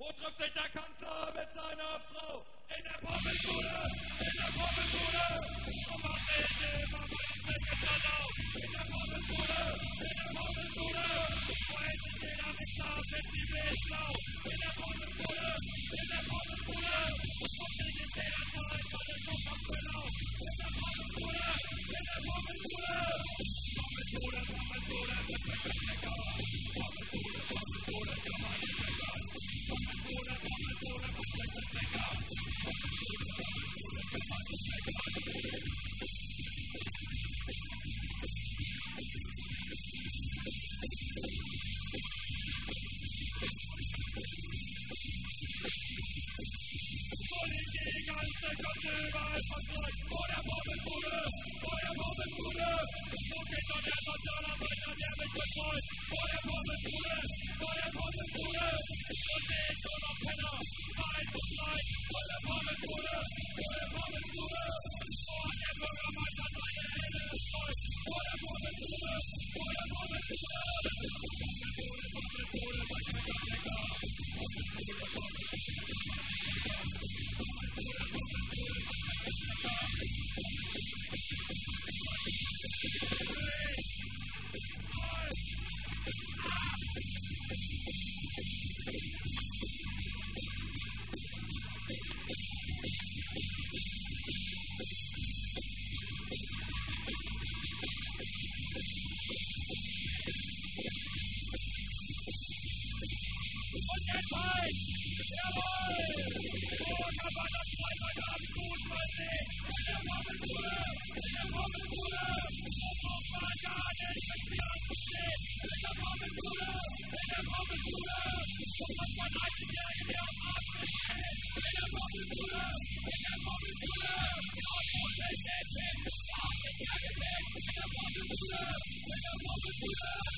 Wo trifft sich der Kanzler mit seiner Frau? In der Pommelbude! In der Pommelbude! Und was ist immer mein schlechter Lauf? In der Pommelbude! In der Pommelbude! Wo hält sich jeder Wichser mit die Bläschlau? In der Pommelbude! In der Pommelbude! Und ich in der Zeit, weil der Schuss am Füller! In der Pommelbude! In der Pommelbude! Pommelbude, Pommelbude, mit der Köpfecker! Pommelbude, Pommelbude, kann man nicht meckern! Pommelbude, Pommelbude, mit der Köpfecker! Die ganze Kante überall verstreut, vor der Pommelbude, vor der Pommelbude. Wo geht doch der Sozialarbeiter, der mich betreut? Vor der Pommelbude, vor der Pommelbude. Und ich nur noch Penner, weit und breit. Vor der Pommelbude, vor der Pommelbude. Wo hat der Bürgermeister seine Hände gestreut? Vor der Pommelbude, vor der Pommelbude. Pommelbude, Pommelbude, was ist das lecker? Pommelbude, Pommelbude. Und jetzt halt! Jawohl! Wo kann man das Freitagabend Fußball sehen? In der Pommelbude! In der Pommelbude! Wo braucht man gar nicht mit mir anzustehen? In der Pommelbude! In der Pommelbude! Wo muss man 30-Jährige hier am Arsch stehen? In der Pommelbude! In der Pommelbude! Und muss ich nicht hin? Hab mich ja gewählt! In der Pommelbude! In der Pommelbude!